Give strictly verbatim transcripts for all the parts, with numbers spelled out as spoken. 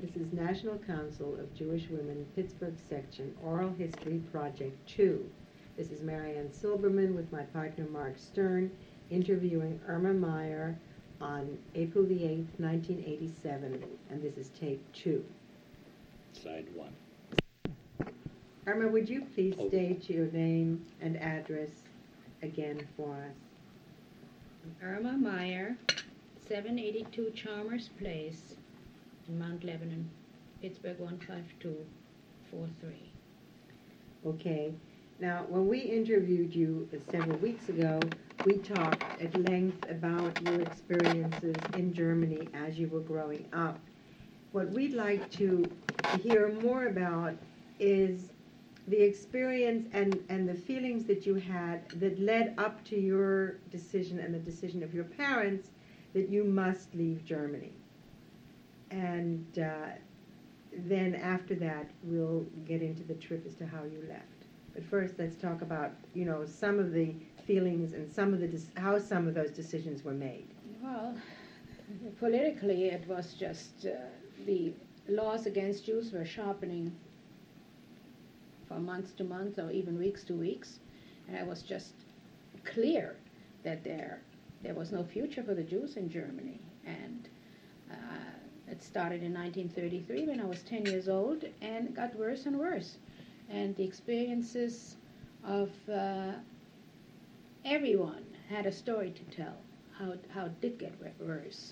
This is National Council of Jewish Women, Pittsburgh Section, Oral History Project two. This is Marianne Silberman with my partner Mark Stern, interviewing Irma Meyer on April the eighth, nineteen eighty-seven, and this is tape two. Side one. Irma, would you please Oh. state your name and address again for us? Irma Meyer, seven eighty-two Chalmers Place in Mount Lebanon, Pittsburgh one five two four three. Okay. Now, when we interviewed you several weeks ago, we talked at length about your experiences in Germany as you were growing up. What we'd like to hear more about is the experience and, and the feelings that you had that led up to your decision and the decision of your parents that you must leave Germany. And uh, then after that, we'll get into the trip as to how you left. But first, let's talk about, you know, some of the feelings and some of the dis- how some of those decisions were made. Well, politically, it was just uh, the laws against Jews were sharpening from month to month or even weeks to weeks, and it was just clear that there there was no future for the Jews in Germany. And uh, it started in nineteen thirty-three when I was ten years old, and it got worse and worse. And the experiences of uh, everyone had a story to tell, how how it did get worse.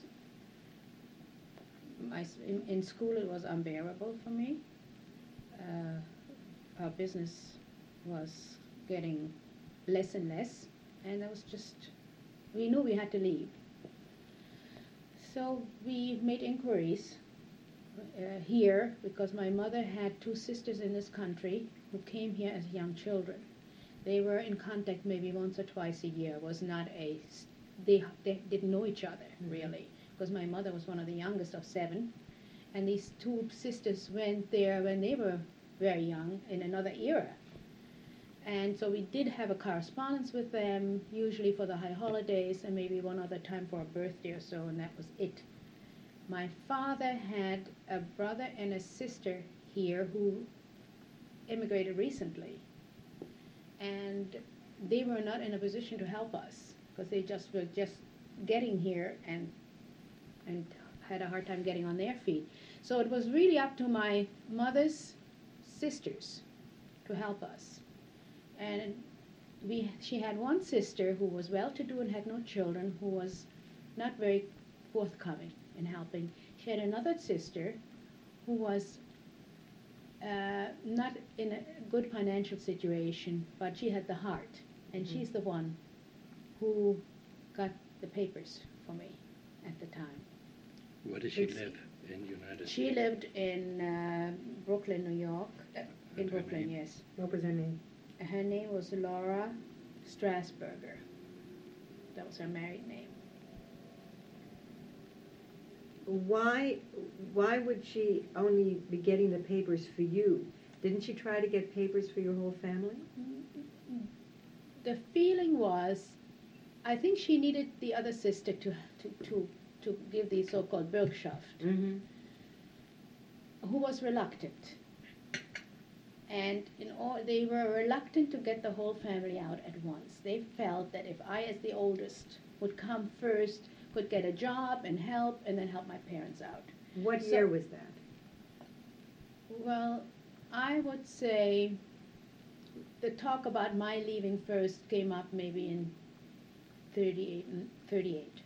My, in, in school it was unbearable for me. Uh, our business was getting less and less, and it was just, we knew we had to leave. So we made inquiries uh, here, because my mother had two sisters in this country who came here as young children. They were in contact maybe once or twice a year. It was not a, they, they didn't know each other, really, because my mother was one of the youngest of seven, and these two sisters went there when they were very young, in another era. And so we did have a correspondence with them, usually for the high holidays and maybe one other time for a birthday or so, and that was it. My father had a brother and a sister here who immigrated recently, and they were not in a position to help us because they just were just getting here and and had a hard time getting on their feet. So it was really up to my mother's sisters to help us. And we, she had one sister who was well-to-do and had no children, who was not very forthcoming in helping. She had another sister who was uh, not in a good financial situation, but she had the heart, and mm-hmm. she's the one who got the papers for me at the time. Where did she It's, live in the United She States? lived in uh, Brooklyn, New York. Uh, in her Brooklyn, name? yes. What was her name? Her name was Laura Strasburger. That was her married name. Why, why would she only be getting the papers for you? Didn't she try to get papers for your whole family? The feeling was, I think she needed the other sister to to to, to give the so-called Bürgschaft, Mm-hmm. who was reluctant. And in all, they were reluctant to get the whole family out at once. They felt that if I, as the oldest, would come first, could get a job and help, and then help my parents out. What So- year was that? Well, I would say the talk about my leaving first came up maybe in thirty-eight and thirty-eight.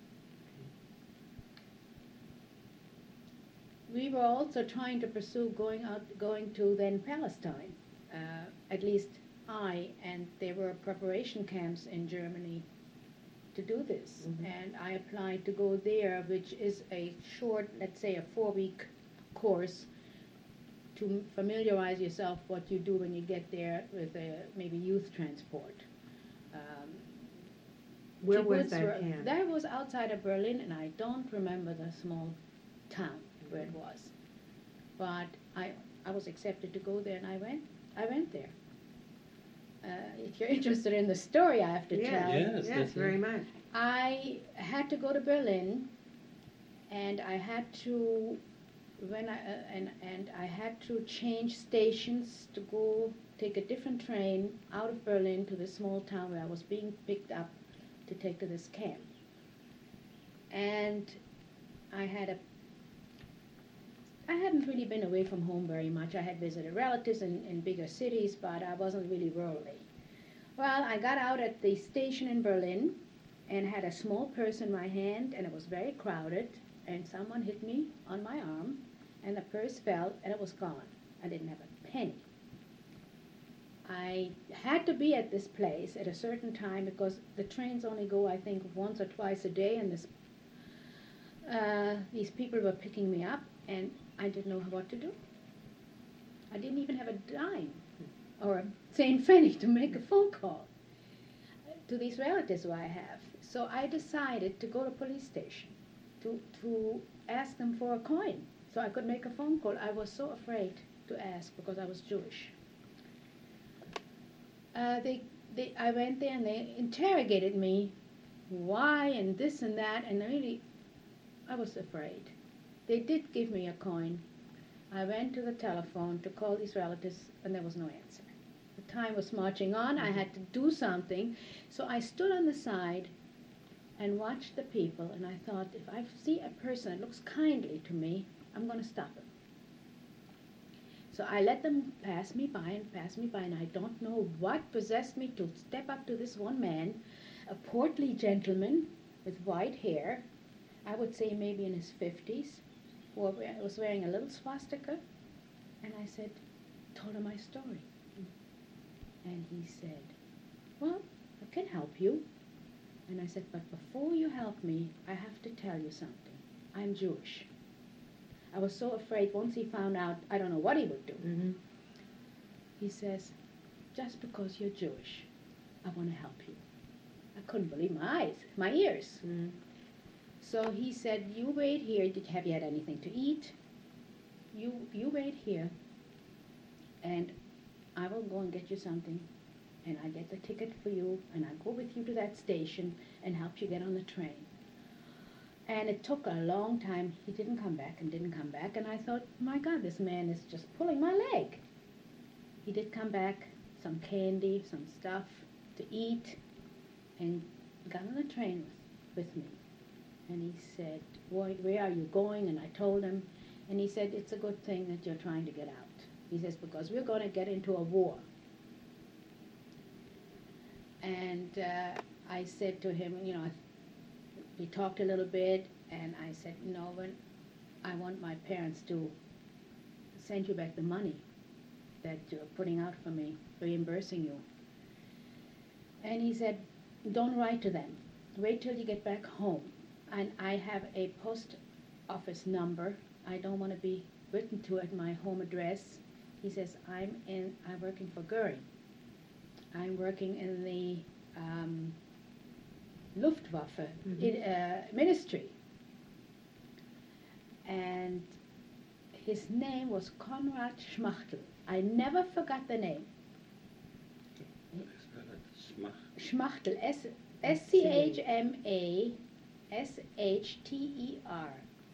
We were also trying to pursue going out, going to then Palestine. Uh, at least I, and there were preparation camps in Germany to do this. Mhm. And I applied to go there, which is a short, let's say a four-week course to m- familiarize yourself what you do when you get there with a maybe youth transport. Um, Where was kibbutz that were- camp? That was outside of Berlin, and I don't remember the small town where it was. But I I was accepted to go there, and I went. I went there. Uh, if you're interested in the story, I have to Yes. tell. Yes, Yes, that's very it. much. I had to go to Berlin, and I had to when I uh, and and I had to change stations to go take a different train out of Berlin to the small town where I was being picked up to take to this camp. And I had a I hadn't really been away from home very much. I had visited relatives in, in bigger cities, but I wasn't really rurally. Well, I got out at the station in Berlin and had a small purse in my hand, and it was very crowded, and someone hit me on my arm, and the purse fell, and it was gone. I didn't have a penny. I had to be at this place at a certain time because the trains only go, I think, once or twice a day, and this, uh, these people were picking me up, and I didn't know what to do. I didn't even have a dime or a Saint Fanny to make a phone call to these relatives who I have. So I decided to go to police station to, to ask them for a coin so I could make a phone call. I was so afraid to ask because I was Jewish. Uh, they, they, I went there and they interrogated me, why and this and that, and really, I was afraid. They did give me a coin. I went to the telephone to call these relatives, and there was no answer. The time was marching on. I had to do something. So I stood on the side and watched the people, and I thought, if I see a person that looks kindly to me, I'm going to stop him. So I let them pass me by and pass me by, and I don't know what possessed me to step up to this one man, a portly gentleman with white hair, I would say maybe in his fifties, who was wearing a little swastika, and I said, told him my story. And he said, well, I can help you. And I said, but before you help me, I have to tell you something. I'm Jewish. I was so afraid once he found out, I don't know what he would do. Mm-hmm. He says, just because you're Jewish, I want to help you. I couldn't believe my eyes, my ears. Mm-hmm. So he said, you wait here. Did, have you had anything to eat? You, you wait here, and I will go and get you something, and I get the ticket for you, and I go with you to that station and help you get on the train. And it took a long time. He didn't come back and didn't come back, and I thought, my God, this man is just pulling my leg. He did come back, some candy, some stuff to eat, and got on the train with, with me. And he said, where, where are you going? And I told him, and he said, it's a good thing that you're trying to get out. He says, because we're going to get into a war. And uh, I said to him, you know, we talked a little bit, and I said, you know, when I want my parents to send you back the money that you're putting out for me, reimbursing you. And he said, don't write to them. Wait till you get back home. And I have a post office number. I don't want to be written to at my home address. He says, I'm in, I'm working for Goering. I'm working in the um, Luftwaffe Mm-hmm. in, uh, ministry. And his name was Konrad Schmachtel. I never forgot the name. Schmachtel, S S C H M A S H T E R.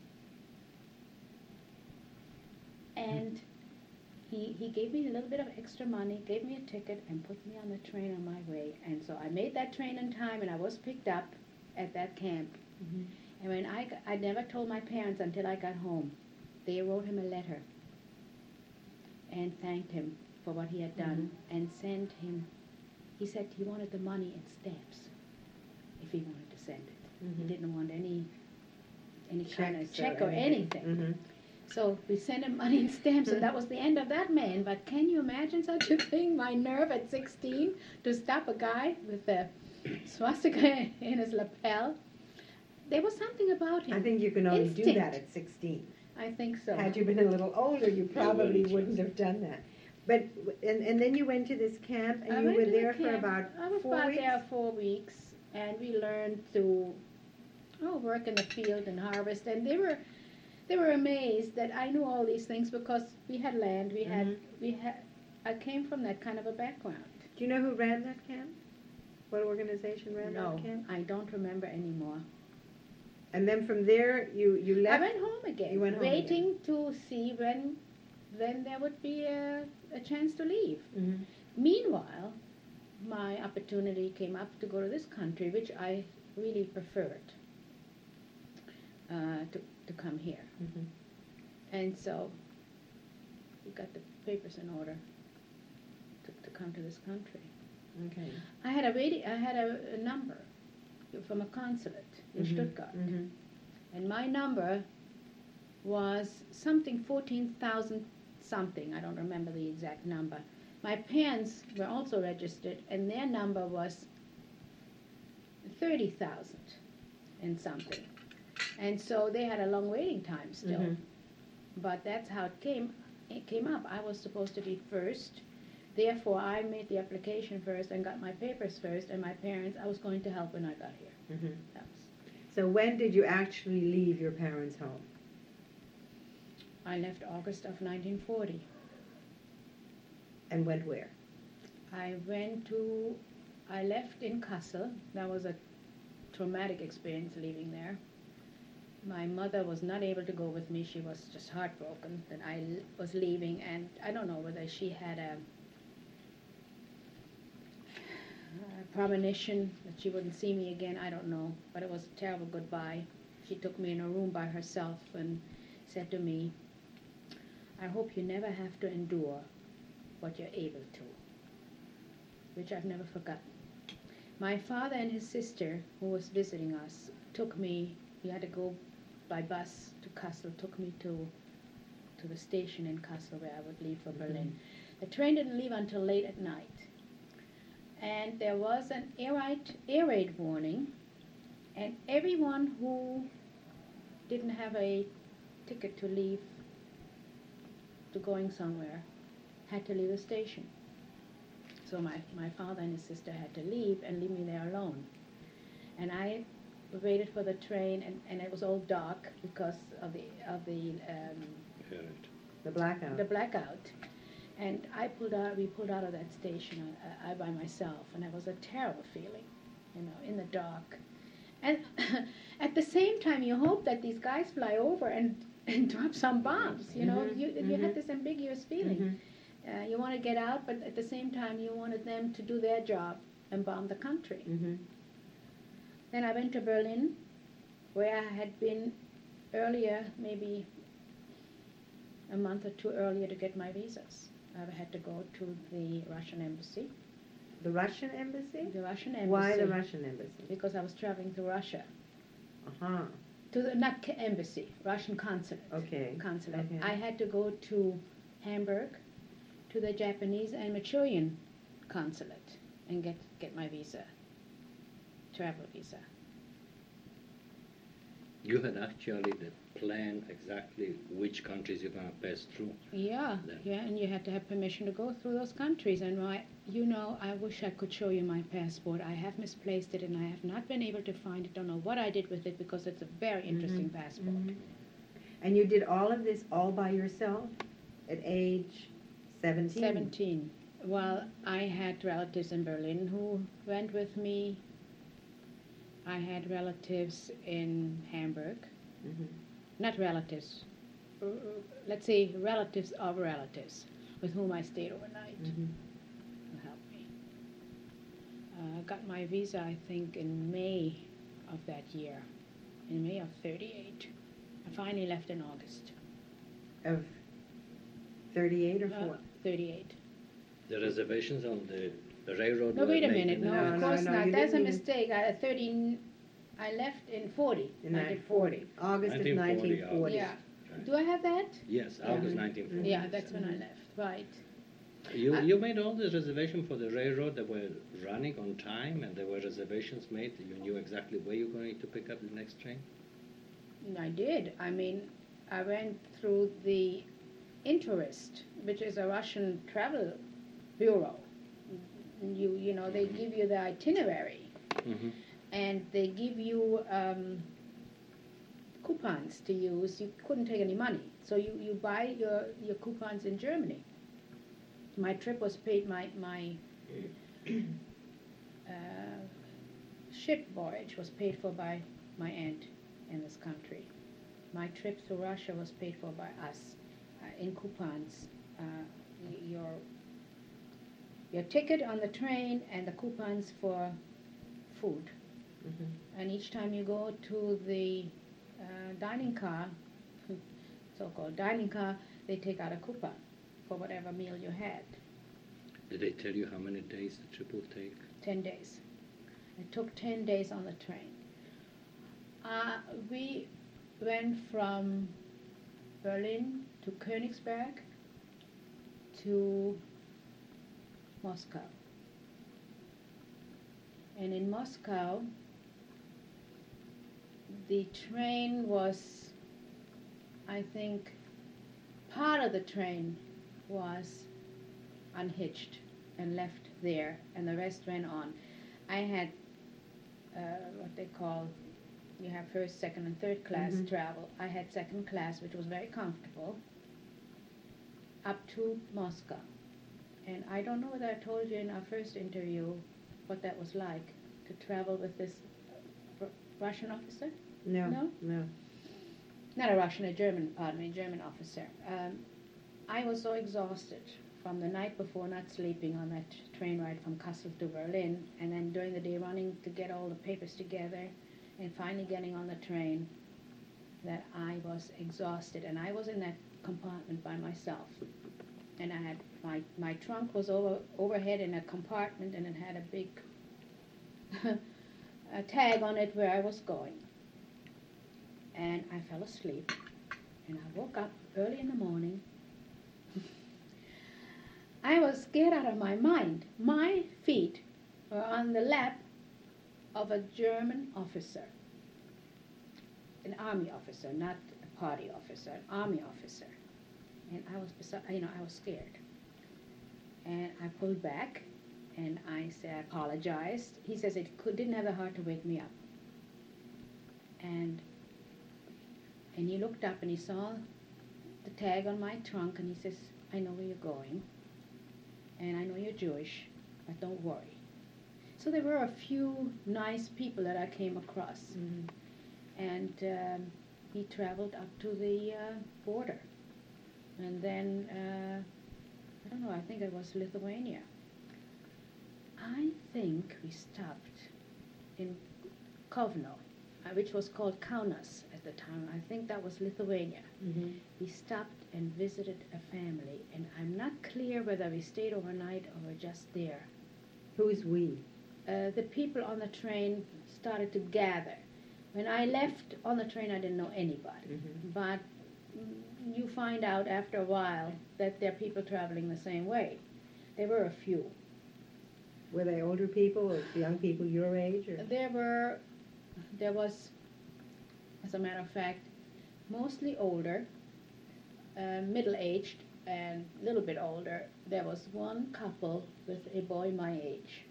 And he he gave me a little bit of extra money, gave me a ticket, and put me on the train on my way. And so I made that train in time, and I was picked up at that camp. Mm-hmm. And when I, got, I never told my parents until I got home. They wrote him a letter and thanked him for what he had done, mm-hmm. and sent him, he said he wanted the money in stamps if he wanted to send it. Mm-hmm. He didn't want any any Checks kind of check or, or anything. anything. Mm-hmm. So we sent him money in stamps, and that was the end of that man. But can you imagine such a thing? My nerve at sixteen to stop a guy with a swastika in his lapel. There was something about him. I think you can only Instinct. do that at sixteen. I think so. Had you been a little older, you probably wouldn't. wouldn't have done that. But and, and then you went to this camp, and I you went were to the there for camp. about I was four about weeks. there four weeks, and we learned to oh, work in the field and harvest. And they were they were amazed that I knew all these things because we had land. We had Mhm. we had. I came from that kind of a background. Do you know who ran that camp? What organization ran No, that camp? I don't remember anymore. And then from there, you, you I left? went home again, You went home waiting again. to see when when there would be a, a chance to leave. Mhm. Meanwhile, my opportunity came up to go to this country, which I really preferred uh, to, to come here. Mhm. And so we got the papers in order to, to come to this country. Okay. I had a radio, I had a, a number from a consulate in Mhm. Stuttgart, Mhm. and my number was something fourteen thousand something. I don't remember the exact number. My parents were also registered, and their number was thirty thousand and something. And so they had a long waiting time still. Mhm. But that's how it came. It came up. I was supposed to be first. Therefore, I made the application first and got my papers first. And my parents, I was going to help when I got here. Mhm. That was, So when did you actually leave your parents' home? I left August of nineteen forty. And went where? I went to. I left in Kassel. That was a traumatic experience leaving there. My mother was not able to go with me. She was just heartbroken that I l- was leaving, and I don't know whether she had a, a premonition that she wouldn't see me again. I don't know, but it was a terrible goodbye. She took me in a room by herself and said to me, "I hope you never have to endure what you're able to," which I've never forgotten. My father and his sister, who was visiting us, took me. We had to go by bus to Kassel, took me to to the station in Kassel where I would leave for Berlin. The train didn't leave until late at night. And there was an air raid, air raid warning, and everyone who didn't have a ticket to leave, to going somewhere, had to leave the station. So my, my father and his sister had to leave and leave me there alone. And I waited for the train, and, and it was all dark because of the of the um, Right. The blackout. the blackout. And I pulled out. We pulled out of that station, I, I by myself, and it was a terrible feeling, you know, in the dark. And at the same time, you hope that these guys fly over and, and drop some bombs. You know, Mhm, you you mhm. had this ambiguous feeling. Mhm. Uh, you want to get out, but at the same time, you wanted them to do their job and bomb the country. Mhm. Then I went to Berlin, where I had been earlier, maybe a month or two earlier, to get my visas. I had to go to the Russian embassy. The Russian embassy? The Russian embassy. Why the Russian embassy? Because I was traveling to Russia. Uh-huh. To the, not ca- embassy, Russian consulate. Okay. Consulate. Okay. I had to go to Hamburg, to the Japanese and Manchurian consulate, and get, get my visa, travel visa. You had actually the plan exactly which countries you're going to pass through. Yeah, Then. yeah, and you had to have permission to go through those countries. And my, you know, I wish I could show you my passport. I have misplaced it, and I have not been able to find it. Don't know what I did with it because it's a very interesting Mhm, passport. mhm. And you did all of this all by yourself at age seventeen? Seventeen. Well, I had relatives in Berlin who went with me. I had relatives in Hamburg. Mhm. Not relatives. uh, uh, Let's say relatives of relatives with whom I stayed overnight. Mhm. Who helped me. Uh, I got my visa, I think, in May of that year, in May of thirty-eight. I finally left in August. Of thirty-eight or Uh, four? thirty-eight. The reservations on the, the railroad. No, were wait a made minute. in No, No, of no, course no, not. you That's a didn't even- mistake. I, thirty, I left in forty. In nineteen forty. August of nineteen nineteen forty, forty. Yeah. Right. Do I have that? Yes, Yeah. August Mhm. nineteen forty. Yeah, that's when I Mhm. left. Right. You, I- you made all the reservation for the railroad that were running on time, and there were reservations made. You knew exactly where you're going to pick up the next train. And I did. I mean, I went through the Interest, which is a Russian travel bureau. You you know they give you the itinerary, Mm-hmm. and they give you um, coupons to use. You couldn't take any money, so you, you buy your, your coupons in Germany. My trip was paid. My my uh, ship voyage was paid for by my aunt in this country. My trip to Russia was paid for by us uh, in coupons. Uh, y- your your ticket on the train and the coupons for food. Mhm. And each time you go to the uh, dining car, so-called dining car, they take out a coupon for whatever meal you had. Did they tell you how many days the trip will take? Ten days. It took ten days on the train. Uh, we went from Berlin to Königsberg to Moscow. And in Moscow, the train was, I think, part of the train was unhitched and left there, and the rest went on. I had uh, what they call, you have first, second, and third class Mhm. travel. I had second class, which was very comfortable, up to Moscow. And I don't know whether I told you in our first interview what that was like, to travel with this uh, Russian officer. No, No? no. Not a Russian, a German, pardon me, German officer. Um, I was so exhausted from the night before not sleeping on that train ride from Kassel to Berlin, and then during the day running to get all the papers together, and finally getting on the train, that I was exhausted. And I was in that compartment by myself. And I had, my, my trunk was over overhead in a compartment, and it had a big a tag on it where I was going. And I fell asleep, and I woke up early in the morning. I was scared out of my mind. My feet were on the lap of a German officer, an army officer, not a party officer, an army officer. And I was, besi- you know, I was scared. And I pulled back, and I said, I apologized. He says it could, didn't have the heart to wake me up. And and he looked up and he saw the tag on my trunk, and he says, I know where you're going, and I know you're Jewish, but don't worry. So there were a few nice people that I came across. Mhm. And um, he traveled up to the uh, border. And then, uh, I don't know, I think it was Lithuania. I think we stopped in Kovno, uh, which was called Kaunas at the time. I think that was Lithuania. Mhm. We stopped and visited a family, and I'm not clear whether we stayed overnight or were just there. Who's we? Uh, the people on the train started to gather. When I left on the train, I didn't know anybody. Mhm. But mm, you find out after a while that there are people traveling the same way. There were a few. Were they older people or young people your age? Or? There were, there was, as a matter of fact, mostly older, uh, middle-aged, and a little bit older. There was one couple with a boy my age.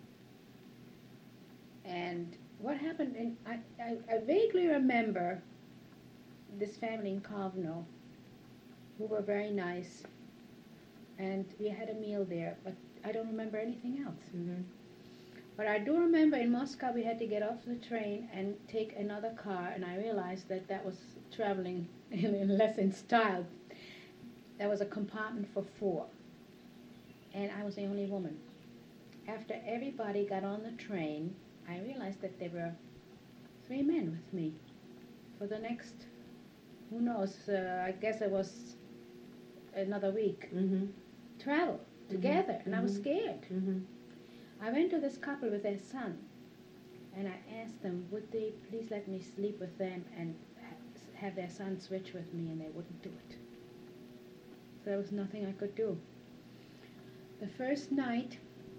And what happened, in, I, I, I vaguely remember this family in Kovno who were very nice, and we had a meal there, but I don't remember anything else. Mhm. But I do remember in Moscow we had to get off the train and take another car, and I realized that that was traveling in, in less in style. There was a compartment for four, and I was the only woman. After everybody got on the train, I realized that there were three men with me for the next, who knows, uh, I guess it was another week, Mhm. travel together, and I was Mhm. scared. Mhm. I went to this couple with their son, and I asked them, would they please let me sleep with them and ha- have their son switch with me, and they wouldn't do it. So there was nothing I could do. The first night,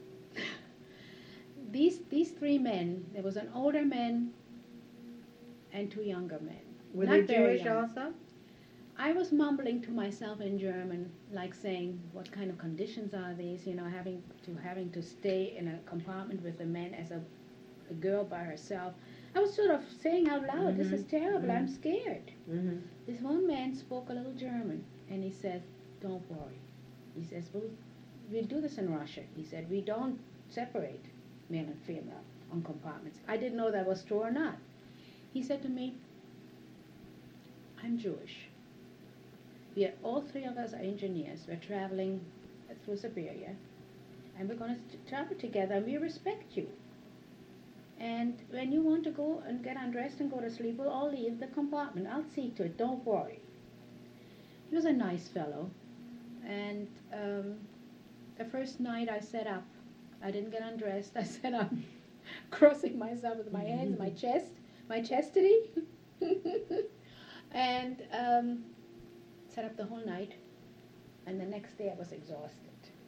these these three men, there was an older man and two younger men. Were Not they very Jewish young. also? I was mumbling to myself in German, like saying, what kind of conditions are these, you know, having to having to stay in a compartment with a man as a, a girl by herself. I was sort of saying out loud, this is Mhm. terrible, I'm Mhm. scared. Mhm. This one man spoke a little German, and he said, don't worry. He says, well, we do this in Russia. He said, we don't separate male and female on compartments. I didn't know that was true or not. He said to me, I'm Jewish. We are, all three of us are engineers. We're traveling through Siberia, and we're going to travel together, and we respect you. And when you want to go and get undressed and go to sleep, we'll all leave the compartment. I'll see to it, don't worry. He was a nice fellow, and um, the first night I sat up. I didn't get undressed. I sat up, crossing myself with my hands in my chest, my chastity, and um, sat up the whole night. And the next day I was exhausted.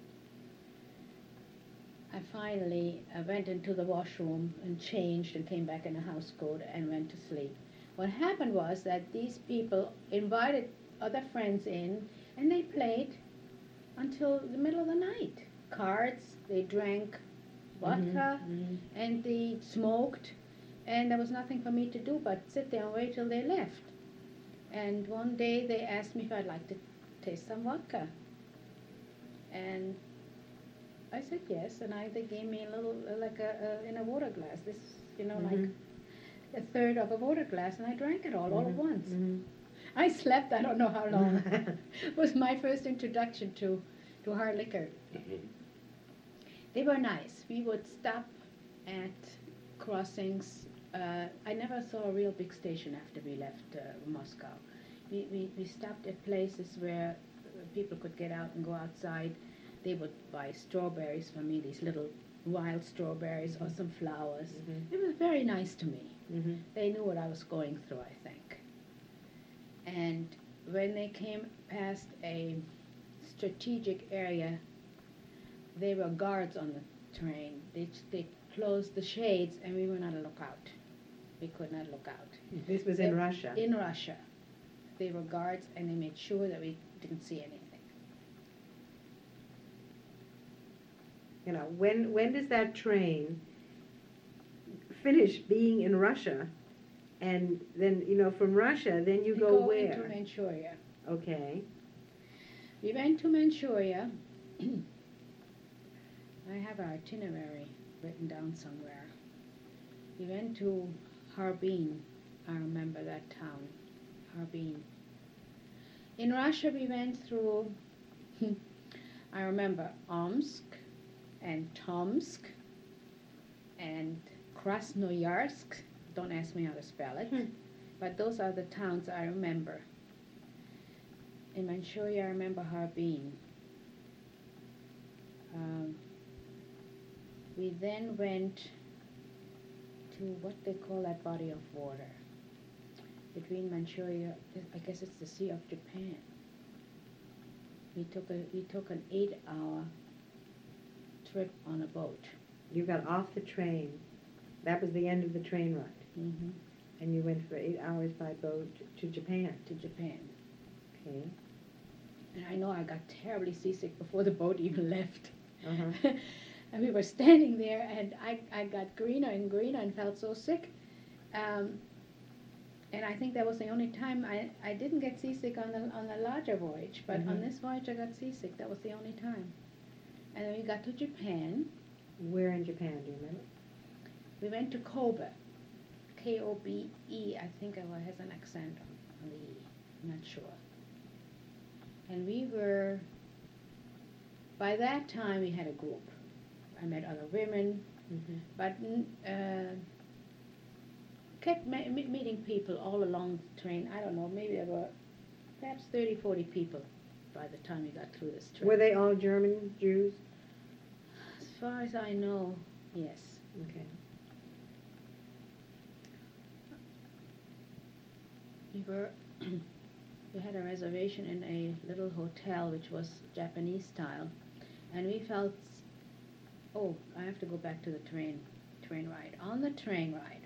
I finally uh, went into the washroom and changed and came back in a house coat and went to sleep. What happened was that these people invited other friends in, and they played until the middle of the night. Cards, they drank vodka, Mhm, mhm. and they smoked, and there was nothing for me to do but sit there and wait till they left. And one day they asked me if I'd like to taste some vodka. And I said yes, and I, they gave me a little, uh, like a, a, in a water glass, this, you know, Mhm. like a third of a water glass, and I drank it all, all at Mhm, once. mhm. I slept, I don't know how long. It was my first introduction to, to hard liquor. Mhm. They were nice. We would stop at crossings. Uh, I never saw a real big station after we left uh, Moscow. We, we, we stopped at places where people could get out and go outside. They would buy strawberries for me, these little wild strawberries, or some flowers. Mhm. It was very nice to me. Mhm. They knew what I was going through, I think. And when they came past a strategic area, there were guards on the train. They, they closed the shades, and we were not a lookout. We could not look out. This was in They- Russia. In Russia. They were guards, and they made sure that we didn't see anything. You know, when when does that train finish being in Russia, and then you know from Russia, then you we go, go where? into Manchuria. Okay. We went to Manchuria. I have our itinerary written down somewhere. We went to Harbin. I remember that town, Harbin. In Russia, we went through, I remember, Omsk and Tomsk and Krasnoyarsk. Don't ask me how to spell it. Hmm. But those are the towns I remember. In Manchuria, I remember Harbin. Um, we then went to what they call that body of water between Manchuria. I guess it's the Sea of Japan. We took a we took an eight-hour trip on a boat. You got off the train. That was the end of the train ride, Mm-hmm. and you went for eight hours by boat to Japan. To Japan. Okay. And I know I got terribly seasick before the boat even left. Uh-huh. And we were standing there, and I, I got greener and greener and felt so sick. Um, and I think that was the only time I, I didn't get seasick on the on the larger voyage, but on Mhm. this voyage I got seasick. That was the only time. And then we got to Japan. Where in Japan? Do you remember? We went to Kobe, K O B E. I think it has an accent on, on the E. I'm not sure. And we were. By that time, we had a group. I met other women, Mm-hmm. but mm, uh, kept me- me- meeting people all along the train. I don't know, maybe there were perhaps thirty, forty people by the time we got through this trip. Were they all German Jews? As far as I know, yes. Okay. We were, we had a reservation in a little hotel which was Japanese style, and we felt, oh, I have to go back to the train, train ride. On the train ride,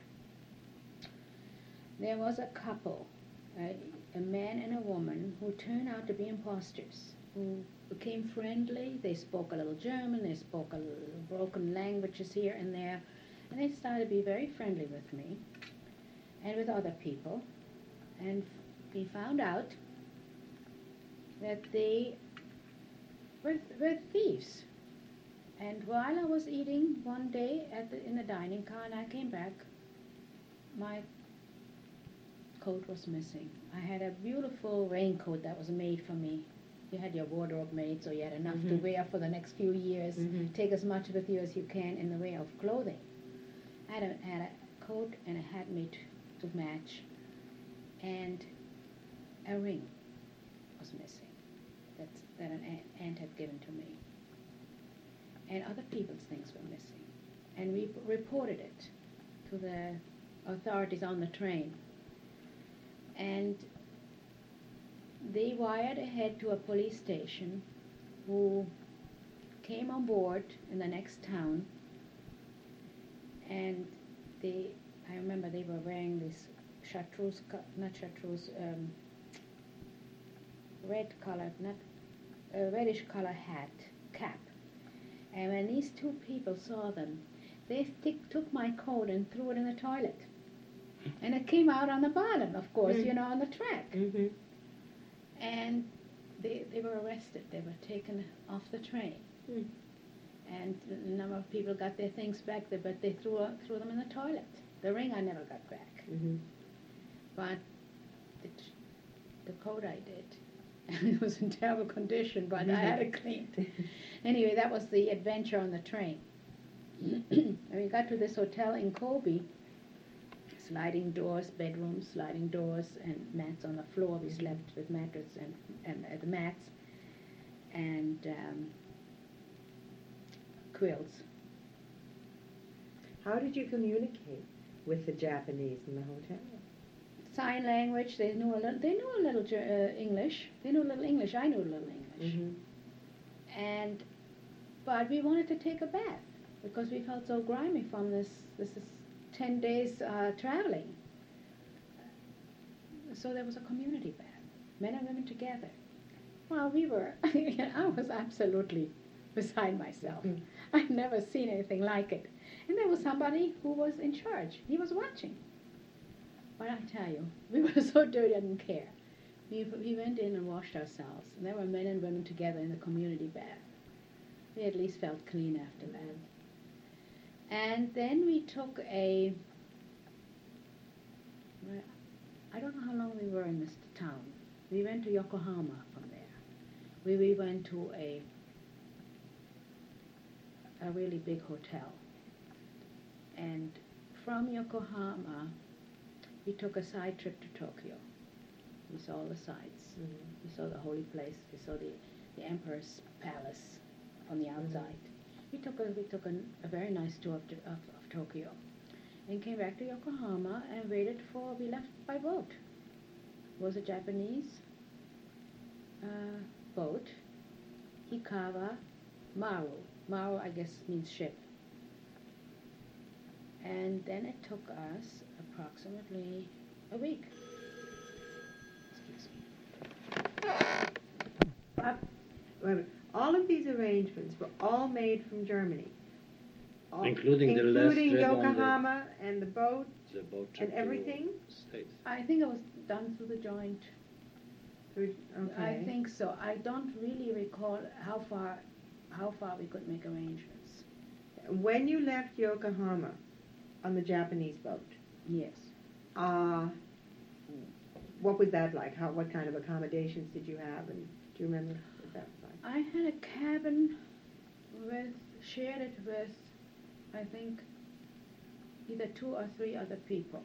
there was a couple, a, a man and a woman, who turned out to be imposters, who became friendly. They spoke a little German, they spoke a little broken languages here and there, and they started to be very friendly with me and with other people. And we found out that they were, were thieves. And while I was eating one day at the, in the dining car, and I came back, my coat was missing. I had a beautiful raincoat that was made for me. You had your wardrobe made, so you had enough to Mhm. wear for the next few years. Mhm. Take as much with you as you can in the way of clothing. I had a, had a coat and a hat made to match, and a ring was missing that's, that an aunt, aunt had given to me. And other people's things were missing. And we p- reported it to the authorities on the train. And they wired ahead to a police station who came on board in the next town. And they, I remember they were wearing this chartreuse, co- not chartreuse, um, red colored, not a reddish color hat, cap. And when these two people saw them, they t- took my coat and threw it in the toilet. And it came out on the bottom, of course, Mm. you know, on the track. Mhm. And they, they were arrested. They were taken off the train. Mm. And a number of people got their things back there, but they threw, uh, threw them in the toilet. The ring I never got back. Mhm. But the, t- the coat I did. And it was in terrible condition, but I had it cleaned. Anyway, that was the adventure on the train. And we got to this hotel in Kobe. Sliding doors, bedrooms, sliding doors, and mats on the floor. We slept with mattress and, and uh, the mats and um, quilts. How did you communicate with the Japanese in the hotel? Sign language. They knew a little. They knew a little uh, English. They knew a little English. I knew a little English. Mhm. And but we wanted to take a bath because we felt so grimy from this. This is ten days uh, traveling. So there was a community bath, men and women together. Well, we were. I was absolutely beside myself. Mhm. I'd never seen anything like it. And there was somebody who was in charge. He was watching. But I tell you, we were so dirty I didn't care. We, we went in and washed ourselves. And there were men and women together in the community bath. We at least felt clean after that. And then we took a, well, I don't know how long we were in this town. We went to Yokohama from there. We, we went to a, a really big hotel. And from Yokohama, we took a side trip to Tokyo. We saw all the sights. Mhm. We saw the holy place. We saw the, the emperor's palace on the outside. We took a we took a, a very nice tour of, of, of Tokyo, and came back to Yokohama and waited for. We left by boat. It was a Japanese uh, boat, Hikawa Maru. Maru, I guess, means ship. And then it took us approximately a week. Excuse me. Uh, wait a minute. All of these arrangements were all made from Germany. All- Including the last including trip on the- Yokohama and the boat. The boat trip And to everything? States. I think it was done through the joint. Through- Okay. I think so. I don't really recall how far, how far we could make arrangements. When you left Yokohama on the Japanese boat, Yes. uh, what was that like? How, what kind of accommodations did you have? And do you remember what that was like? I had a cabin with, shared it with, I think, either two or three other people.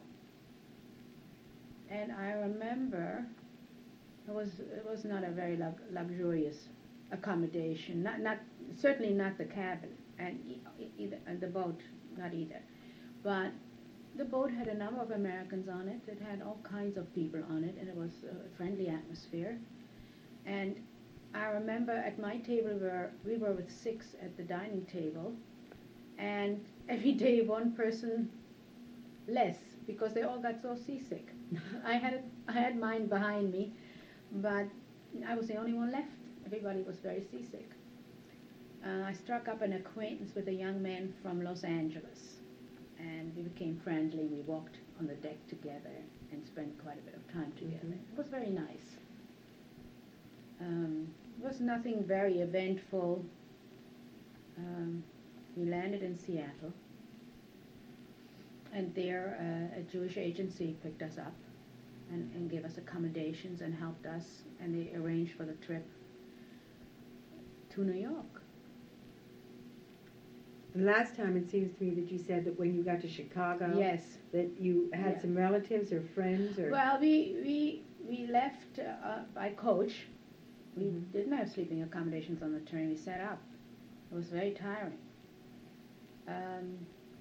And I remember it was it was not a very lux- luxurious accommodation. Not not certainly not the cabin and e- e- either and the boat, not either. But the boat had a number of Americans on it. It had all kinds of people on it, and it was a friendly atmosphere. And I remember at my table where we were with six at the dining table, and every day one person less because they all got so seasick. I had it, I had mine behind me, but I was the only one left. Everybody was very seasick. Uh, I struck up an acquaintance with a young man from Los Angeles, and we became friendly. We walked on the deck together and spent quite a bit of time together. Mhm. It was very nice. Um, it was nothing very eventful. Um, we landed in Seattle, and there uh, a Jewish agency picked us up and, and gave us accommodations and helped us, and they arranged for the trip to New York. The last time it seems to me that you said that when you got to Chicago, Yes. that you had Yeah. some relatives or friends or. Well, we we we left uh, by coach. We Mhm. didn't have sleeping accommodations on the train. We sat up. It was very tiring. Um,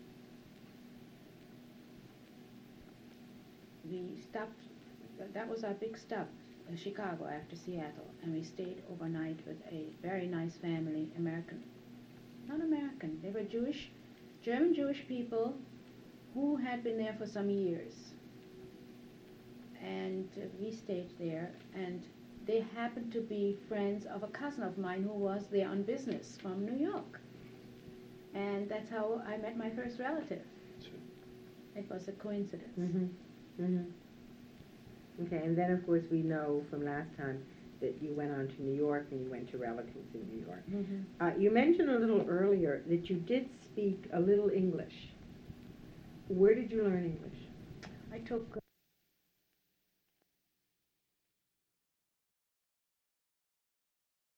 we stopped. th- That was our big stop, uh, Chicago after Seattle, and we stayed overnight with a very nice family, American. Not American. They were Jewish, German Jewish people who had been there for some years. And uh, we stayed there, and they happened to be friends of a cousin of mine who was there on business from New York. And that's how I met my first relative. It was a coincidence. Mhm. Mhm. Okay, and then of course we know from last time that you went on to New York and you went to relatives in New York. Mhm. Uh, you mentioned a little earlier that you did speak a little English. Where did you learn English? I took